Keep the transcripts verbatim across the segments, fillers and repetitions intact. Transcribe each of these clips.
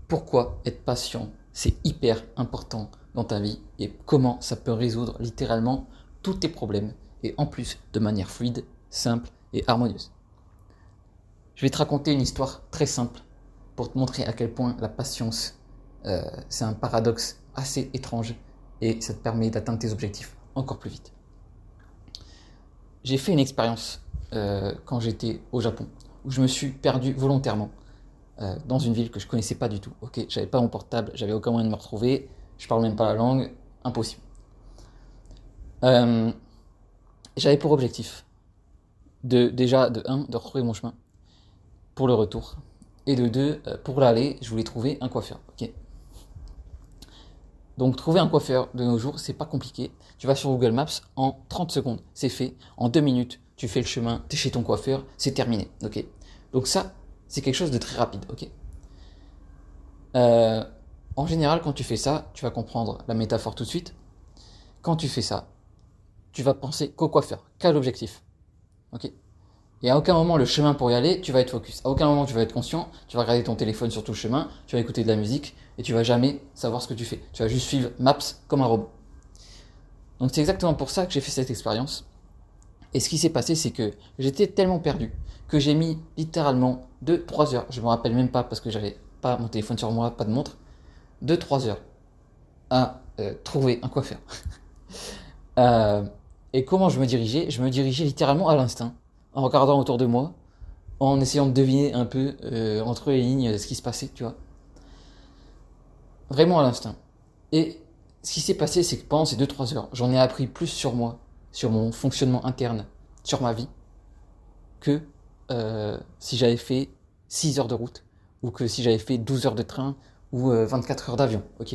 pourquoi être patient, c'est hyper important dans ta vie et comment ça peut résoudre littéralement tous tes problèmes et en plus de manière fluide, simple et harmonieuse. Je vais te raconter une histoire très simple pour te montrer à quel point la patience, euh, c'est un paradoxe assez étrange et ça te permet d'atteindre tes objectifs encore plus vite. J'ai fait une expérience euh, quand j'étais au Japon où je me suis perdu volontairement euh, dans une ville que je connaissais pas du tout. Ok, j'avais pas mon portable, j'avais aucun moyen de me retrouver, je parle même pas la langue, impossible. Euh, j'avais pour objectif de déjà de un de retrouver mon chemin pour le retour et de deux euh, pour l'aller je voulais trouver un coiffeur. Ok. Donc trouver un coiffeur de nos jours c'est pas compliqué. Tu vas sur Google Maps en trente secondes, c'est fait. En deux minutes tu fais le chemin, t'es chez ton coiffeur, c'est terminé. Ok. Donc ça c'est quelque chose de très rapide. Ok. Euh, en général quand tu fais ça, tu vas comprendre la métaphore tout de suite. Quand tu fais ça, tu vas penser qu'au coiffeur, qu'à l'objectif. Ok. Et à aucun moment le chemin pour y aller, tu vas être focus. À aucun moment tu vas être conscient, tu vas regarder ton téléphone sur tout le chemin, tu vas écouter de la musique et tu vas jamais savoir ce que tu fais. Tu vas juste suivre Maps comme un robot. Donc c'est exactement pour ça que j'ai fait cette expérience. Et ce qui s'est passé, c'est que j'étais tellement perdu que j'ai mis littéralement deux trois heures, je me rappelle même pas parce que j'avais pas mon téléphone sur moi, pas de montre, deux trois heures à euh, trouver un coiffeur. euh, et comment je me dirigeais Je me dirigeais littéralement à l'instinct, en regardant autour de moi, en essayant de deviner un peu euh, entre les lignes ce qui se passait, tu vois. Vraiment à l'instinct. Et ce qui s'est passé, c'est que pendant ces deux trois heures, j'en ai appris plus sur moi, sur mon fonctionnement interne, sur ma vie, que euh, si j'avais fait six heures de route, ou que si j'avais fait douze heures de train, ou euh, vingt-quatre heures d'avion, ok.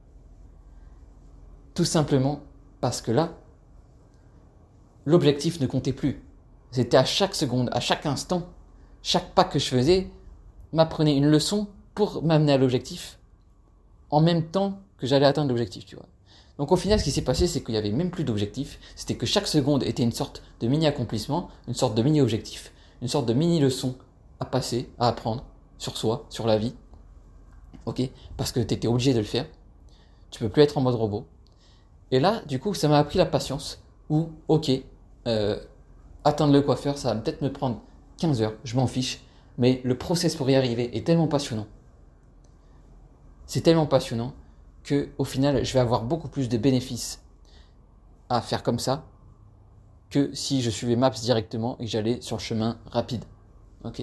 Tout simplement parce que là, l'objectif ne comptait plus. C'était à chaque seconde, à chaque instant, chaque pas que je faisais m'apprenait une leçon pour m'amener à l'objectif en même temps que j'allais atteindre l'objectif, tu vois. Donc au final, ce qui s'est passé, c'est qu'il n'y avait même plus d'objectif, c'était que chaque seconde était une sorte de mini-accomplissement, une sorte de mini-objectif, une sorte de mini-leçon à passer, à apprendre sur soi, sur la vie, ok. Parce que tu étais obligé de le faire, tu peux plus être en mode robot. Et là, du coup, ça m'a appris la patience, où, ok, euh, atteindre le coiffeur, ça va peut-être me prendre quinze heures, je m'en fiche, mais le process pour y arriver est tellement passionnant. C'est tellement passionnant que, au final, je vais avoir beaucoup plus de bénéfices à faire comme ça que si je suivais Maps directement et que j'allais sur le chemin rapide. Ok.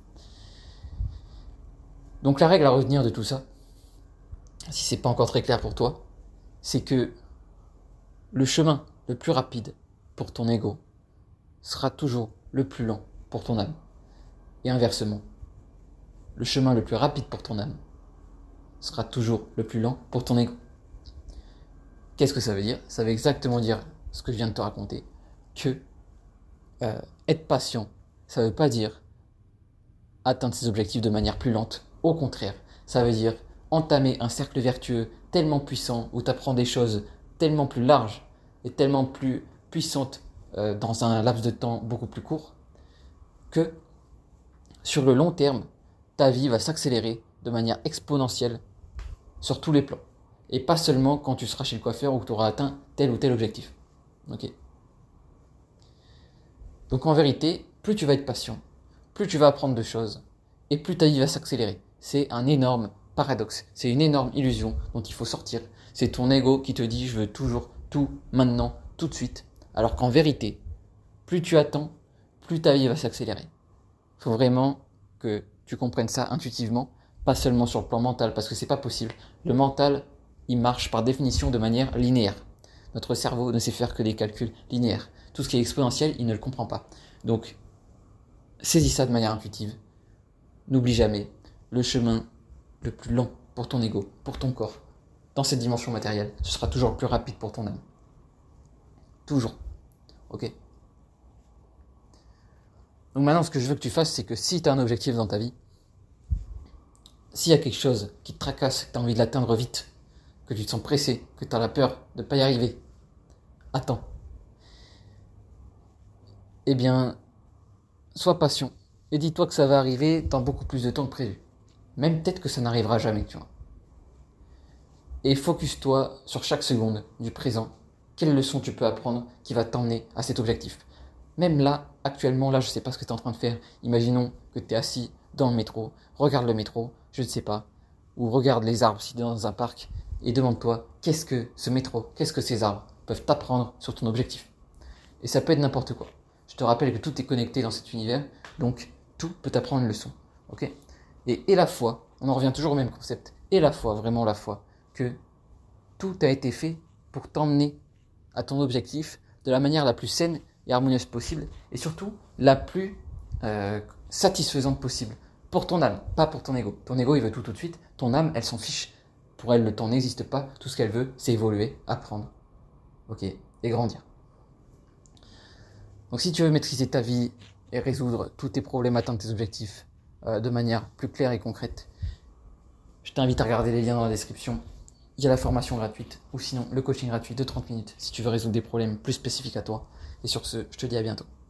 Donc la règle à retenir de tout ça, si c'est pas encore très clair pour toi, c'est que le chemin le plus rapide pour ton ego sera toujours le plus lent pour ton âme. Et inversement, le chemin le plus rapide pour ton âme sera toujours le plus lent pour ton ego. Qu'est-ce que ça veut dire? Ça veut exactement dire ce que je viens de te raconter, que euh, être patient, ça ne veut pas dire atteindre ses objectifs de manière plus lente. Au contraire, ça veut dire entamer un cercle vertueux tellement puissant où tu apprends des choses tellement plus larges et tellement plus puissantes euh, dans un laps de temps beaucoup plus court que sur le long terme, ta vie va s'accélérer de manière exponentielle sur tous les plans. Et pas seulement quand tu seras chez le coiffeur ou que tu auras atteint tel ou tel objectif. Ok. Donc en vérité, plus tu vas être patient, plus tu vas apprendre de choses, et plus ta vie va s'accélérer. C'est un énorme paradoxe, c'est une énorme illusion dont il faut sortir. C'est ton ego qui te dit je veux toujours tout maintenant, tout de suite. Alors qu'en vérité, plus tu attends, plus ta vie va s'accélérer. Il faut vraiment que tu comprennes ça intuitivement, pas seulement sur le plan mental, parce que c'est pas possible. Le mental, il marche par définition de manière linéaire. Notre cerveau ne sait faire que des calculs linéaires. Tout ce qui est exponentiel, il ne le comprend pas. Donc, saisis ça de manière intuitive. N'oublie jamais, le chemin le plus lent pour ton ego, pour ton corps, dans cette dimension matérielle, ce sera toujours le plus rapide pour ton âme. Toujours. Ok ? Donc maintenant, ce que je veux que tu fasses, c'est que si tu as un objectif dans ta vie, s'il y a quelque chose qui te tracasse, que tu as envie de l'atteindre vite, que tu te sens pressé, que tu as la peur de ne pas y arriver, attends. Eh bien, sois patient et dis-toi que ça va arriver dans beaucoup plus de temps que prévu. Même peut-être que ça n'arrivera jamais, tu vois. Et focus-toi sur chaque seconde du présent. Quelle leçon tu peux apprendre qui va t'emmener à cet objectif. Même là, actuellement, là, je ne sais pas ce que tu es en train de faire. Imaginons que tu es assis dans le métro, regarde le métro, je ne sais pas, ou regarde les arbres si tu es dans un parc, et demande-toi, qu'est-ce que ce métro, qu'est-ce que ces arbres peuvent t'apprendre sur ton objectif. Et ça peut être n'importe quoi. Je te rappelle que tout est connecté dans cet univers, donc tout peut t'apprendre une leçon. Ok ? et, et la foi, on en revient toujours au même concept, et la foi, vraiment la foi, que tout a été fait pour t'emmener à ton objectif de la manière la plus saine et harmonieuse possible, et surtout la plus euh, satisfaisante possible pour ton âme, pas pour ton ego. Ton ego, il veut tout tout de suite, ton âme, elle s'en fiche. Pour elle, le temps n'existe pas, tout ce qu'elle veut, c'est évoluer, apprendre, ok, et grandir. Donc si tu veux maîtriser ta vie et résoudre tous tes problèmes, atteindre tes objectifs euh, de manière plus claire et concrète, je t'invite à regarder les liens dans la description. Il y a la formation gratuite ou sinon le coaching gratuit de trente minutes si tu veux résoudre des problèmes plus spécifiques à toi. Et sur ce, je te dis à bientôt.